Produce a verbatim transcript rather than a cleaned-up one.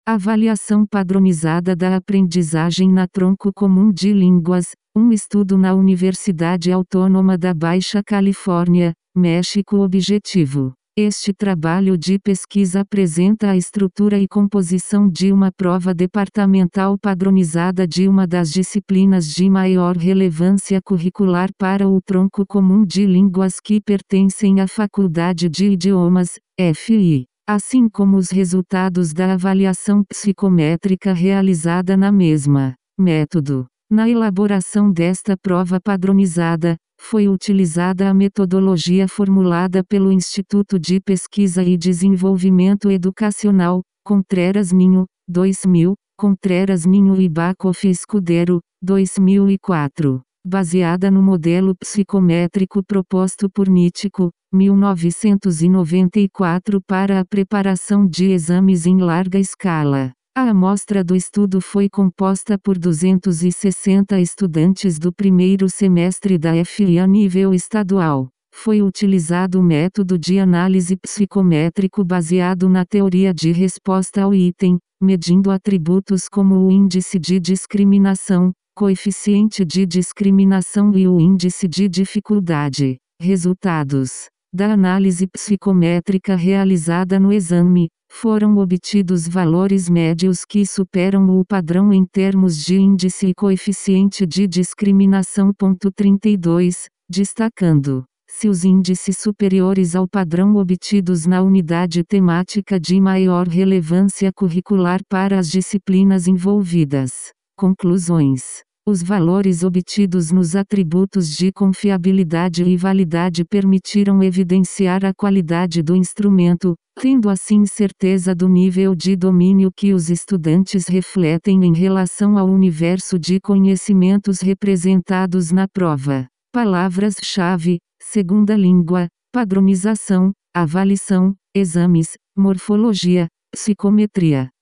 Avaliação padronizada da aprendizagem na Tronco Comum de Línguas, um estudo na Universidade Autônoma da Baixa Califórnia, México. Objetivo: este trabalho de pesquisa apresenta a estrutura e composição de uma prova departamental padronizada de uma das disciplinas de maior relevância curricular para o Tronco Comum de Línguas que pertencem à Faculdade de Idiomas, F I, assim como os resultados da avaliação psicométrica realizada na mesma. Método: na elaboração desta prova padronizada, foi utilizada a metodologia formulada pelo Instituto de Pesquisa e Desenvolvimento Educacional, Contreras Minho, dois mil, Contreras Minho e Bacoff Escudero, dois mil e quatro, baseada no modelo psicométrico proposto por Nítico, mil novecentos e noventa e quatro para a preparação de exames em larga escala. A amostra do estudo foi composta por duzentos e sessenta estudantes do primeiro semestre da F I a nível estadual. Foi utilizado o método de análise psicométrico baseado na teoria de resposta ao item, medindo atributos como o índice de discriminação, coeficiente de discriminação e o índice de dificuldade. Resultados da análise psicométrica realizada no exame: foram obtidos valores médios que superam o padrão em termos de índice e coeficiente de discriminação. trinta e dois, destacando: se os índices superiores ao padrão obtidos na unidade temática de maior relevância curricular para as disciplinas envolvidas. Conclusões: os valores obtidos nos atributos de confiabilidade e validade permitiram evidenciar a qualidade do instrumento, tendo assim certeza do nível de domínio que os estudantes refletem em relação ao universo de conhecimentos representados na prova. Palavras-chave: segunda língua, padronização, avaliação, exames, morfologia, psicometria.